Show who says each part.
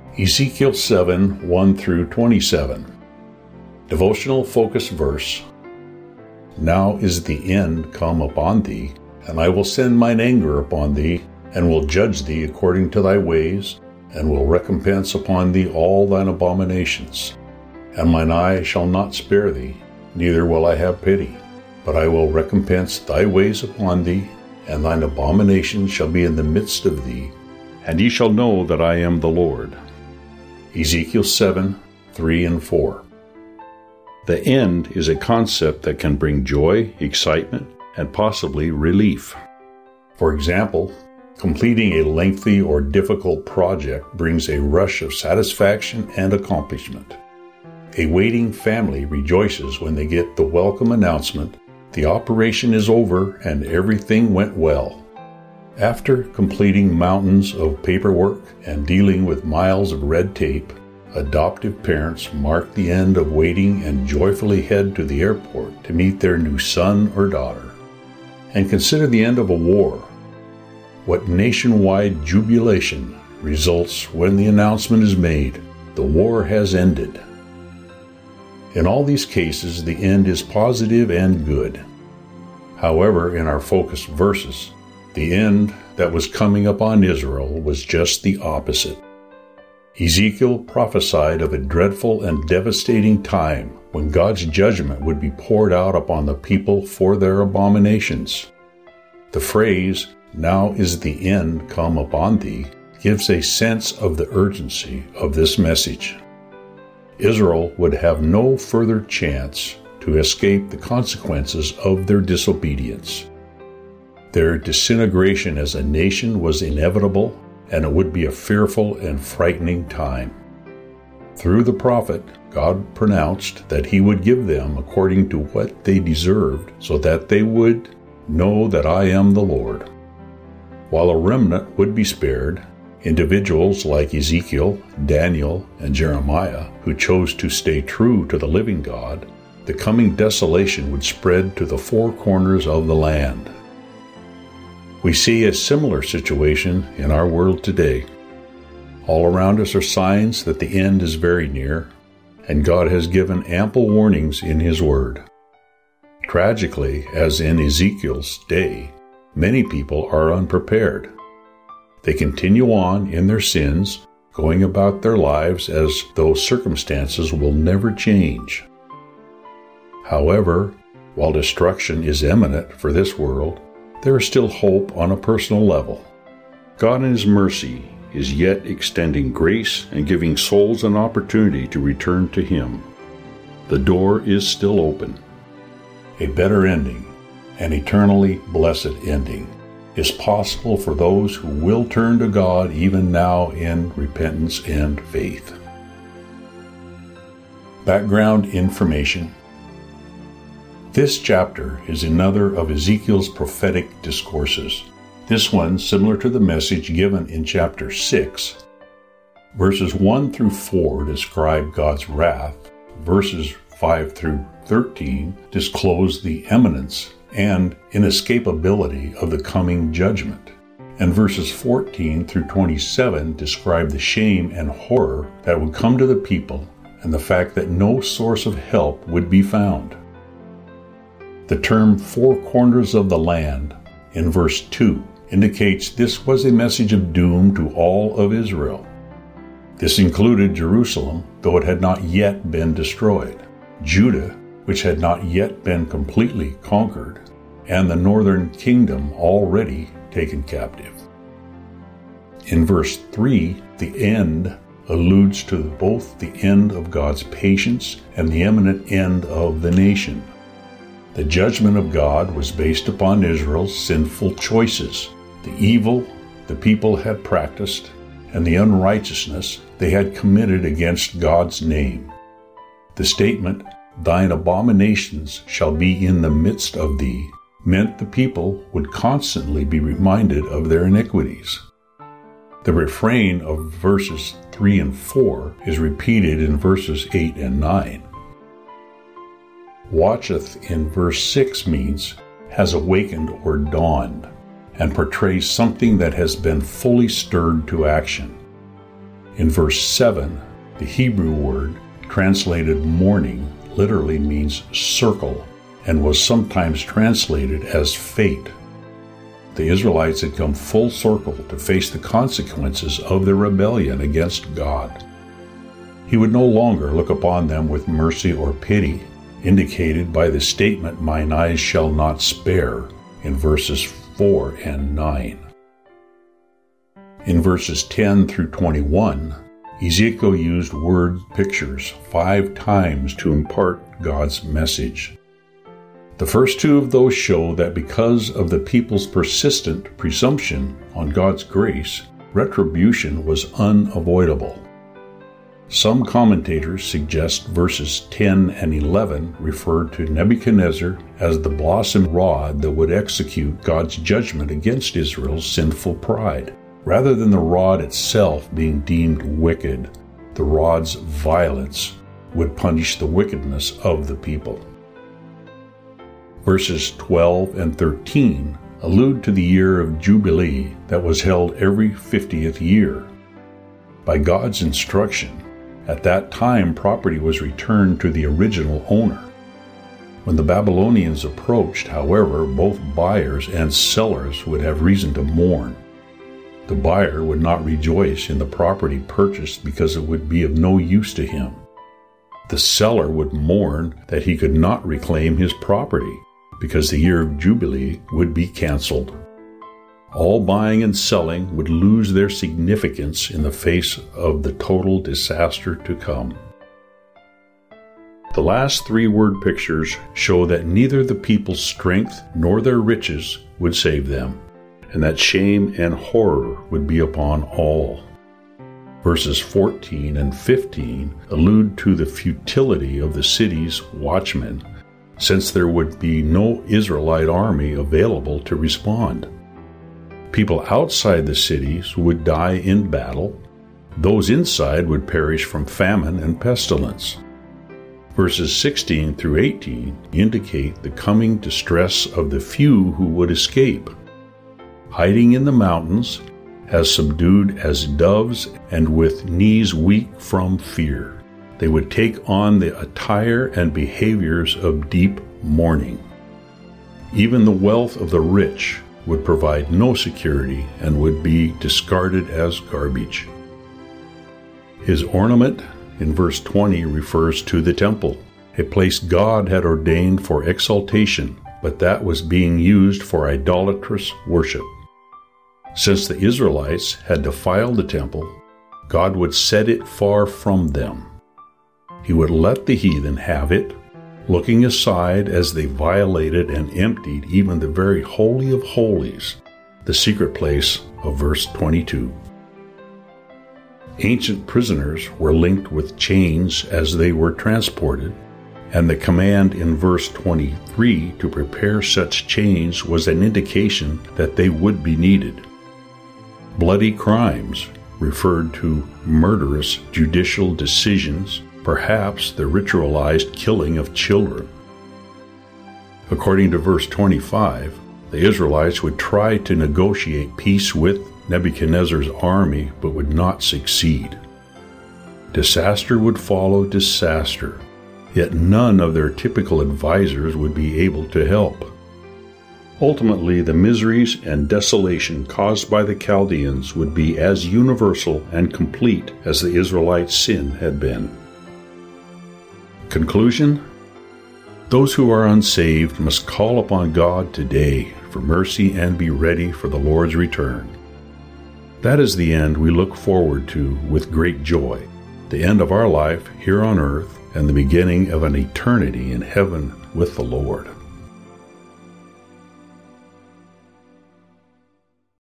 Speaker 1: Ezekiel 7, 1 through 27. Devotional focus verse. Now is the end come upon thee, and I will send mine anger upon thee, and will judge thee according to thy ways, and will recompense upon thee all thine abominations. And mine eye shall not spare thee, neither will I have pity, but I will recompense thy ways upon thee, and thine abominations shall be in the midst of thee, and ye shall know that I am the Lord. Ezekiel 7, 3 and 4. The end is a concept that can bring joy, excitement, and possibly relief. For example, completing a lengthy or difficult project brings a rush of satisfaction and accomplishment. A waiting family rejoices when they get the welcome announcement, the operation is over and everything went well. After completing mountains of paperwork and dealing with miles of red tape, adoptive parents mark the end of waiting and joyfully head to the airport to meet their new son or daughter. And consider the end of a war. What nationwide jubilation results when the announcement is made, the war has ended. In all these cases, the end is positive and good. However, in our focus verses, the end that was coming upon Israel was just the opposite. Ezekiel prophesied of a dreadful and devastating time when God's judgment would be poured out upon the people for their abominations. The phrase, "Now is the end come upon thee," gives a sense of the urgency of this message. Israel would have no further chance to escape the consequences of their disobedience. Their disintegration as a nation was inevitable, and it would be a fearful and frightening time. Through the prophet, God pronounced that he would give them according to what they deserved, so that they would know that I am the Lord. While a remnant would be spared, individuals like Ezekiel, Daniel, and Jeremiah, who chose to stay true to the living God, the coming desolation would spread to the four corners of the land. We see a similar situation in our world today. All around us are signs that the end is very near, and God has given ample warnings in His Word. Tragically, as in Ezekiel's day, many people are unprepared. They continue on in their sins, going about their lives as though circumstances will never change. However, while destruction is imminent for this world, there is still hope on a personal level. God in His mercy is yet extending grace and giving souls an opportunity to return to Him. The door is still open. A better ending, an eternally blessed ending, is possible for those who will turn to God even now in repentance and faith. Background information. This chapter is another of Ezekiel's prophetic discourses. This one similar to the message given in chapter 6. Verses 1 through 4 describe God's wrath. Verses 5 through 13 disclose the imminence and inescapability of the coming judgment. And verses 14 through 27 describe the shame and horror that would come to the people and the fact that no source of help would be found. The term four corners of the land in verse 2 indicates this was a message of doom to all of Israel. This included Jerusalem, though it had not yet been destroyed, Judah, which had not yet been completely conquered, and the northern kingdom already taken captive. In verse 3, the end alludes to both the end of God's patience and the imminent end of the nation. The judgment of God was based upon Israel's sinful choices, the evil the people had practiced, and the unrighteousness they had committed against God's name. The statement, "Thine abominations shall be in the midst of thee," meant the people would constantly be reminded of their iniquities. The refrain of verses 3 and 4 is repeated in verses 8 and 9. Watcheth in verse 6 means has awakened or dawned, and portrays something that has been fully stirred to action. In verse 7, the Hebrew word translated mourning literally means circle and was sometimes translated as fate. The Israelites had come full circle to face the consequences of their rebellion against God. He would no longer look upon them with mercy or pity, indicated by the statement, "Mine eyes shall not spare," in verses 4 and 9. In verses 10 through 21, Ezekiel used word pictures 5 times to impart God's message. The first 2 of those show that because of the people's persistent presumption on God's grace, retribution was unavoidable. Some commentators suggest verses 10 and 11 referred to Nebuchadnezzar as the blossom rod that would execute God's judgment against Israel's sinful pride. Rather than the rod itself being deemed wicked, the rod's violence would punish the wickedness of the people. Verses 12 and 13 allude to the year of Jubilee that was held every 50th year. By God's instruction, at that time property was returned to the original owner. When the Babylonians approached, however, both buyers and sellers would have reason to mourn. The buyer would not rejoice in the property purchased because it would be of no use to him. The seller would mourn that he could not reclaim his property because the year of Jubilee would be canceled. All buying and selling would lose their significance in the face of the total disaster to come. The last 3 word pictures show that neither the people's strength nor their riches would save them, and that shame and horror would be upon all. Verses 14 and 15 allude to the futility of the city's watchmen, since there would be no Israelite army available to respond. People outside the cities would die in battle. Those inside would perish from famine and pestilence. Verses 16 through 18 indicate the coming distress of the few who would escape. Hiding in the mountains, as subdued as doves and with knees weak from fear, they would take on the attire and behaviors of deep mourning. Even the wealth of the rich would provide no security and would be discarded as garbage. His ornament in verse 20 refers to the temple, a place God had ordained for exaltation, but that was being used for idolatrous worship. Since the Israelites had defiled the temple, God would set it far from them. He would let the heathen have it, looking aside as they violated and emptied even the very Holy of Holies, the secret place of verse 22. Ancient prisoners were linked with chains as they were transported, and the command in verse 23 to prepare such chains was an indication that they would be needed. Bloody crimes referred to murderous judicial decisions, perhaps the ritualized killing of children. According to verse 25, the Israelites would try to negotiate peace with Nebuchadnezzar's army, but would not succeed. Disaster would follow disaster, yet none of their typical advisors would be able to help. Ultimately, the miseries and desolation caused by the Chaldeans would be as universal and complete as the Israelites' sin had been. Conclusion: those who are unsaved must call upon God today for mercy and be ready for the Lord's return. That is the end we look forward to with great joy, the end of our life here on earth and the beginning of an eternity in heaven with the Lord.